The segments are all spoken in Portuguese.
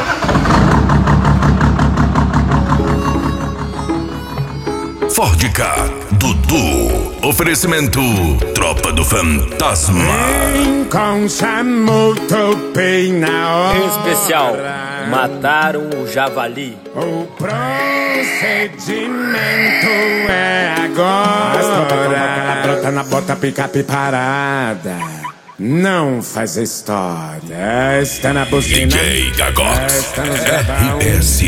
Ford Ka, Dudu. Oferecimento Tropa do Fantasma. Com chamutupei na hora. Em especial, mataram o javali. O procedimento é agora. Brota na bota, picape parada. Não faz história. Está na buzina. DJ Gagot. Está no sabão. RS.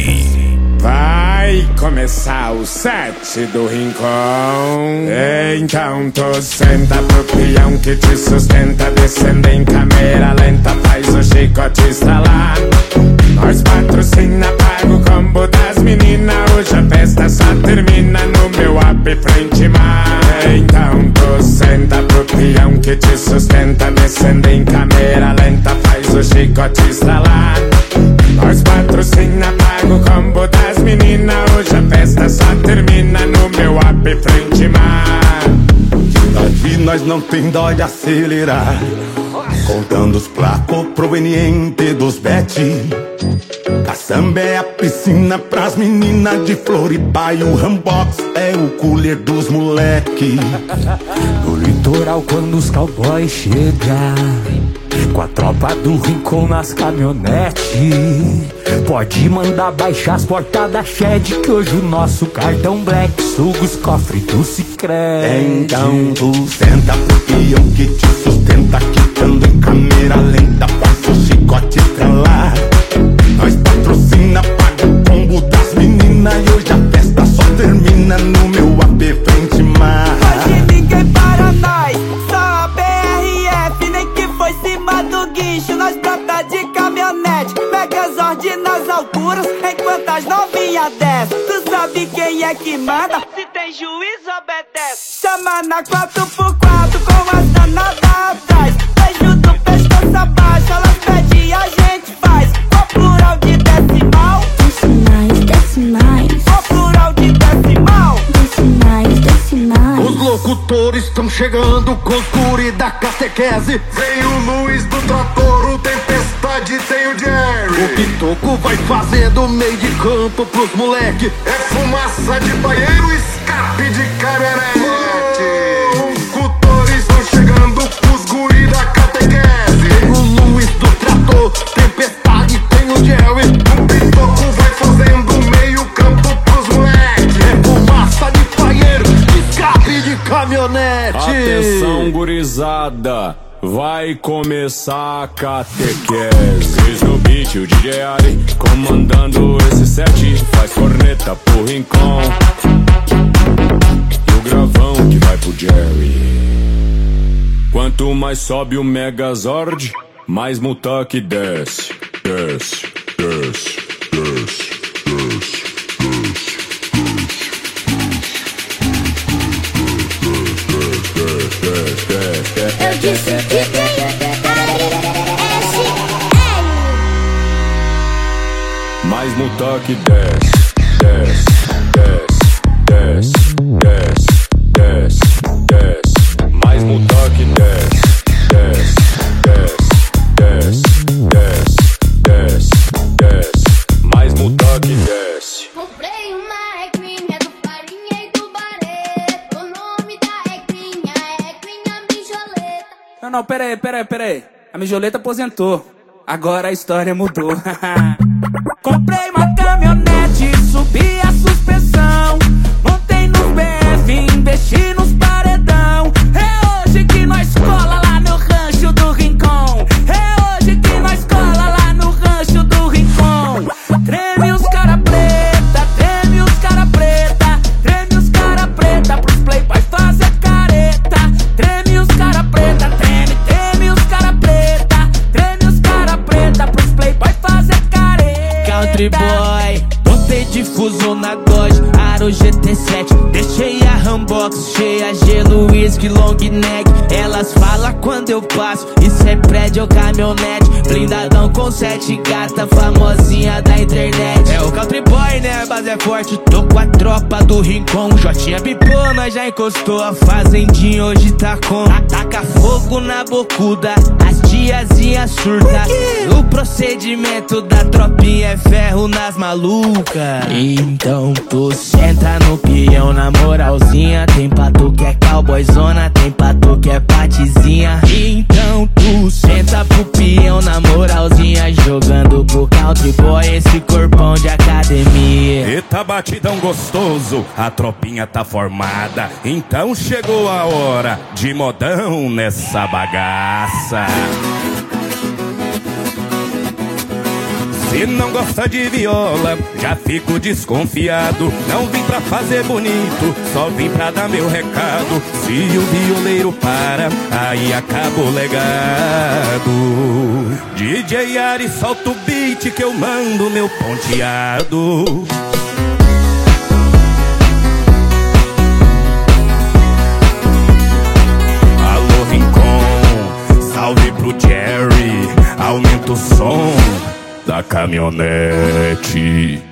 Vai começar o set do Rincon. Então tu senta pro peão que te sustenta. Descendo em câmera lenta, faz o chicote estralar. Nós patrocina, paga o combo das meninas. Hoje a festa só termina no meu up frente mar. Então tu senta pro peão que te sustenta. Descendo em câmera lenta, faz o chicote estralar. Nós patrocina, paga o combo das meninas. Hoje a festa só termina no meu up frente mar. Aqui nós não tem dó de acelerar, contando os placos provenientes dos bet. Caçamba é a piscina pras meninas de Floripa e o Rambox é o cooler dos moleque. No litoral quando os cowboys chegam, com a tropa do Rincon nas caminhonetes, pode mandar baixar as portas da Shed, que hoje o nosso cartão Black suga os cofres do Sicredi. Então tu senta pro peão que te sustenta, quicando em câmera lenta, faz o chicote estralar. Nós patrocina, paga o combo das meninas e hoje a festa só termina no meu AP frente mar. Hoje ninguém para nós, só a BRF, nem que foi cima do guincho. Nós brota de caminhonete, Megazord nas alturas, enquanto as novinhas descem. Tu sabe quem é que manda, se tem juiz obedece. Chama na 4x4 com as danadas atrás. Beijo do pescoço abaixo, elas pedem a gente faz. O plural de decimal, decimais. o plural de decimal, Decimais. Os locutores estão chegando com os guri da catequese. Vem o Luiz do trator, o Tempestade, tem o Jerry. O Pitoco vai fazendo meio de campo pros moleque. É fumaça de banheiro, escape de caminhonete. Locutores estão chegando com os guri da catequese. Vem o Luiz do trator, Tempestade, tem o Jerry. O Pitoco vai fazendo meio campo pros moleque. É fumaça de banheiro, escape de caminhonete. Atenção, gurizada, vai começar a catequese. Cris no beat, o DJ Ali comandando esse set. Faz corneta pro Rincon e o gravão que vai pro Jerry. Quanto mais sobe o Megazord, mais Mutak desce. Desce, desce, desce, desce, desce. Eu disse que tem Mais Mutak desce, desce, desce, desce, desce, desce, desce. Mais Mutak desce, desce, desce, desce, desce, desce, desce. Mais Mutak desce. Comprei uma ecrinha do Farinha e do Barreto. O nome da ecrinha é ecrinha mijoleta. Não, pera aí. A mijoleta aposentou, agora a história mudou. Comprei uma caminhonete, subi a suspensão, montei no BF, investi nos paredão. É hoje que nós cola lá no rancho do Rincon. É hoje que nós cola lá no rancho do Rincon. Treme os cara preta, treme os cara preta, treme os cara preta pros playboys fazer careta. Treme os cara preta, treme os cara preta, treme os cara preta pros playboys fazer careta. Country boy, botei difuso na Dodge, Aro GT7. Deixei a Rambox cheia, gelo, whisky, long neck. Elas falam quando eu passo, isso é prédio ou caminhonete. Blindadão com 7 gata, famosinha da internet. É o Country boy, né, a base é forte. Tô com a tropa do Rincon. Jotinha pipou, nós já encostou. A fazendinha hoje tá com. Ataca fogo na bocuda, as tia tiazinha surta. O procedimento da tropinha é ferro nas malucas. Então tu senta no peão na moralzinha. Tem pra tu que é cowboyzona, tem pra tu que é patizinha. Então tu senta pro peão na moralzinha, jogando pro country boy esse corpão de academia. Eita batidão gostoso, a tropinha tá formada. Então chegou a hora de modão nessa bagaça. Se não gosta de viola, já fico desconfiado. Não vim pra fazer bonito, só vim pra dar meu recado. Se o violeiro para, aí acaba o legado. DJ Ari, solta o beat que eu mando meu ponteado. Alô Rincon, salve pro Jerry, aumenta o som da caminhonete.